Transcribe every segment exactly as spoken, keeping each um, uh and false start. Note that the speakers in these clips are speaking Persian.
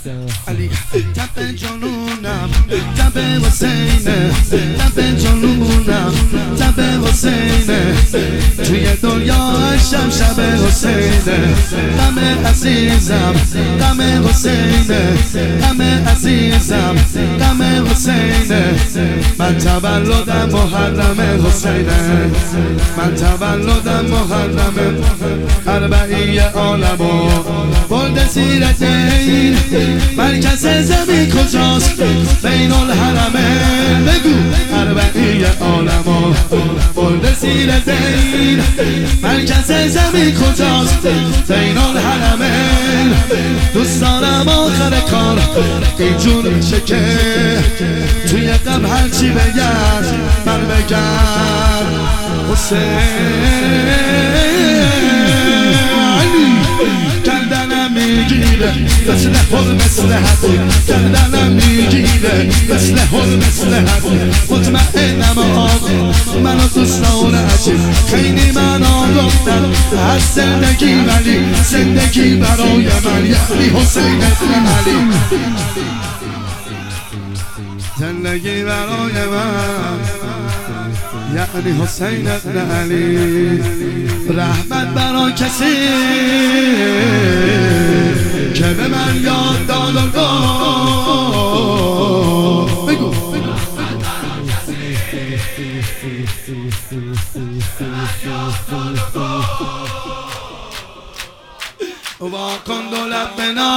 علی تب جنونم تب حسینه تب جنونم تب حسینه توی دنیا شب شب حسینه غم عزیزم غم حسینه غم عزیزم غم حسینه من تولدم محرم حسینه من تولدم محرم اربعی عالمو برده زیر دین مرکز زمین کجاست بین الحرمین بگو اربعی عالمو برده زیر دین مرکز زمین کجاست بین الحرمین دوست دارم آخر کار اینجور میشه که توی غم هرچی بگم من بگم حسین گردنم میگیره مثل حل مثل حدی گردنم میگیره مثل حل مثل حدی مطمئنم آقا منو دوستان عجیب خیلی من آگفتم از زندگی ولی زندگی برای من یعنی حسین ابن علی زندگی برای من یعنی حسین ابن علی رحمت برای کسی که به من یاد داد و گفت بگو واکن دولت بنا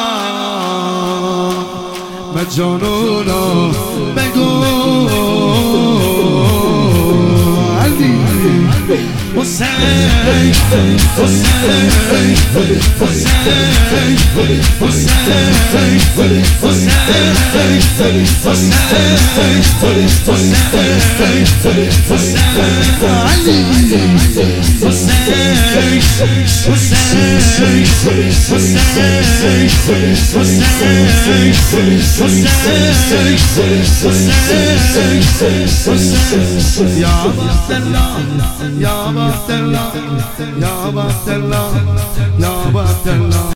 به جنونو بگو علی حسین حسین حسین یا عبدالله یا عبدالله یا عبدالله یا عبدالله